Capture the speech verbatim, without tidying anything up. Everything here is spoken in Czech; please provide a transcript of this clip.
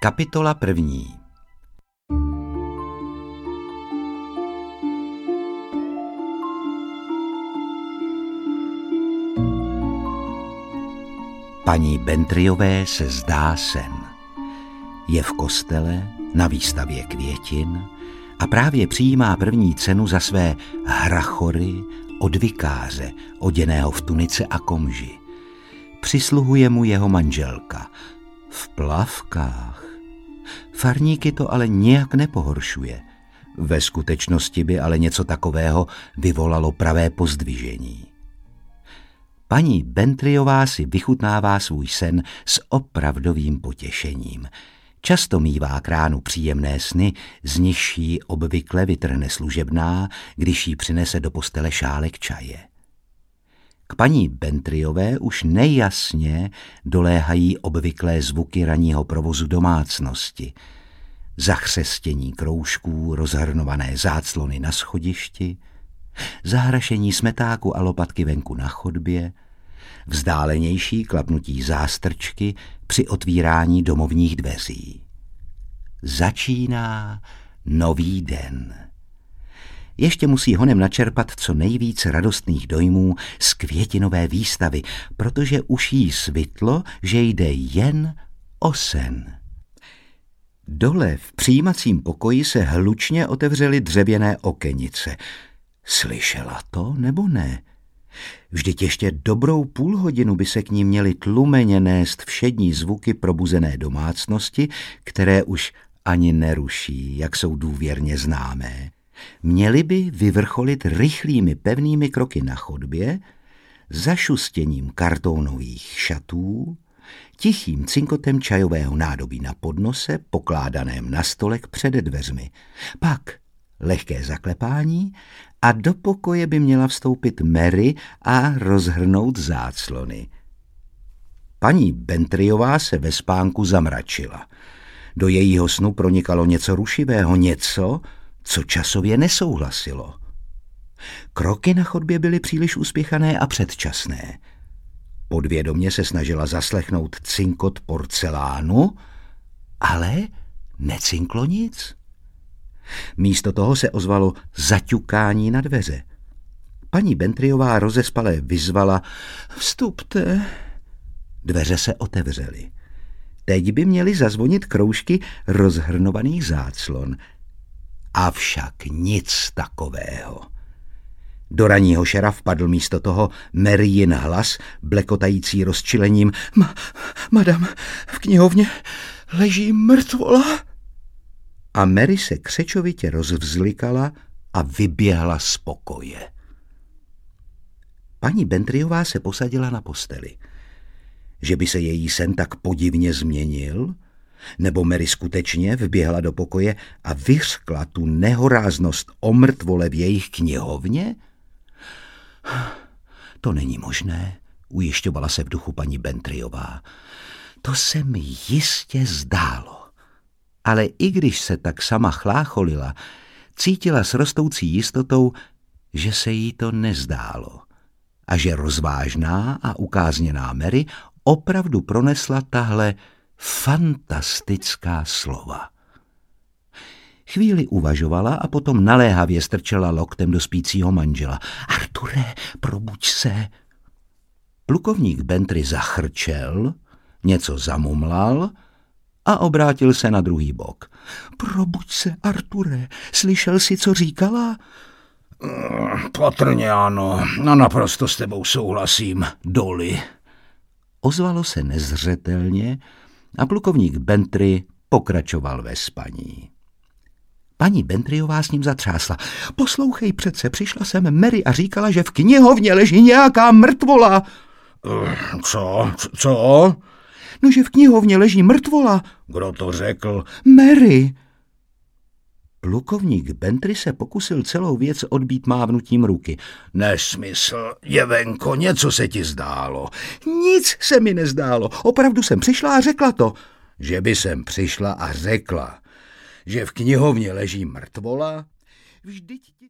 Kapitola první. Paní Bentryové se zdá sen. Je v kostele na výstavě květin a právě přijímá první cenu za své hrachory od vikáře, oděného v tunice a komži. Přisluhuje mu jeho manželka v plavkách. Farníky to ale nijak nepohoršuje. Ve skutečnosti by ale něco takového vyvolalo pravé pozdvižení. Paní Bentryová si vychutnává svůj sen s opravdovým potěšením. Často mívá k ránu příjemné sny, z nichž jí obvykle vytrhne služebná, když jí přinese do postele šálek čaje. K paní Bentryové už nejasně doléhají obvyklé zvuky ranního provozu domácnosti. Zachřestění kroužků, rozhrnované záclony na schodišti, zahrašení smetáku a lopatky venku na chodbě, vzdálenější klapnutí zástrčky při otvírání domovních dveří. Začíná nový den. Ještě musí honem načerpat co nejvíc radostných dojmů z květinové výstavy, protože už jí svitlo, že jde jen o sen. Dole v přijímacím pokoji se hlučně otevřely dřevěné okenice. Slyšela to nebo ne? Vždyť ještě dobrou půl hodinu by se k ní měly tlumeně nést všední zvuky probuzené domácnosti, které už ani neruší, jak jsou důvěrně známé. Měly by vyvrcholit rychlými pevnými kroky na chodbě, zašustěním kartonových šatů, tichým cinkotem čajového nádobí na podnose, pokládaném na stolek před dveřmi. Pak lehké zaklepání a do pokoje by měla vstoupit Mary a rozhrnout záclony. Paní Bentryová se ve spánku zamračila. Do jejího snu pronikalo něco rušivého, něco, co časově nesouhlasilo. Kroky na chodbě byly příliš uspěchané a předčasné. Podvědomě se snažila zaslechnout cinkot porcelánu, ale necinklo nic. Místo toho se ozvalo zaťukání na dveře. Paní Bentryová rozespalé vyzvala: "Vstupte." Dveře se otevřely. Teď by měly zazvonit kroužky rozhrnovaných záclon. Avšak nic takového. Do ranního šera vpadl místo toho Maryin hlas, blekotající rozčilením: Ma, madam, v knihovně leží mrtvola." A Mary se křečovitě rozvzlikala a vyběhla z pokoje. Paní Bentryová se posadila na posteli. Že by se její sen tak podivně změnil? Nebo Mary skutečně vběhla do pokoje a vyřkla tu nehoráznost o mrtvole v jejich knihovně? To není možné, ujišťovala se v duchu paní Bentryová. To se mi jistě zdálo. Ale i když se tak sama chlácholila, cítila s rostoucí jistotou, že se jí to nezdálo a že rozvážná a ukázněná Mary opravdu pronesla tahle fantastická slova. Chvíli uvažovala a potom naléhavě strčela loktem do spícího manžela. "Arture, probuď se." Plukovník Bentry zachrčel, něco zamumlal a obrátil se na druhý bok. "Probuď se, Arture, slyšel jsi, co říkala?" "Patrně ano, no naprosto s tebou souhlasím, Dolly." Ozvalo se nezřetelně a plukovník Bentry pokračoval ve spaní. Paní Bentryová s ním zatřásla. "Poslouchej přece, přišla sem Mary a říkala, že v knihovně leží nějaká mrtvola." Co? Co? "No, že v knihovně leží mrtvola." "Kdo to řekl?" "Mary." Plukovník Bentry se pokusil celou věc odbít mávnutím ruky. "Nesmysl, Jevenko, něco se ti zdálo." "Nic se mi nezdálo, opravdu jsem přišla a řekla to." "Že by sem přišla a řekla, že v knihovně leží mrtvola? Vždyť ti..."